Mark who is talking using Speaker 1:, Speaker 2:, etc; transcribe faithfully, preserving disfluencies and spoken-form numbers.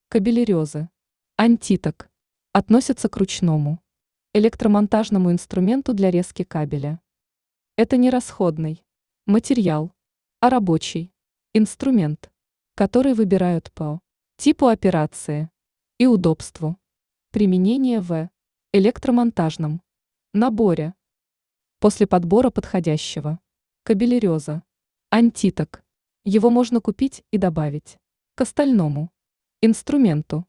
Speaker 1: Кабелерезы. Антиток. Относятся к ручному электромонтажному инструменту для резки кабеля. Это не расходный материал, а рабочий инструмент, который выбирают по типу операции и удобству применения в электромонтажном наборе. После подбора подходящего кабелереза, антиток, его можно купить и добавить к остальному инструменту.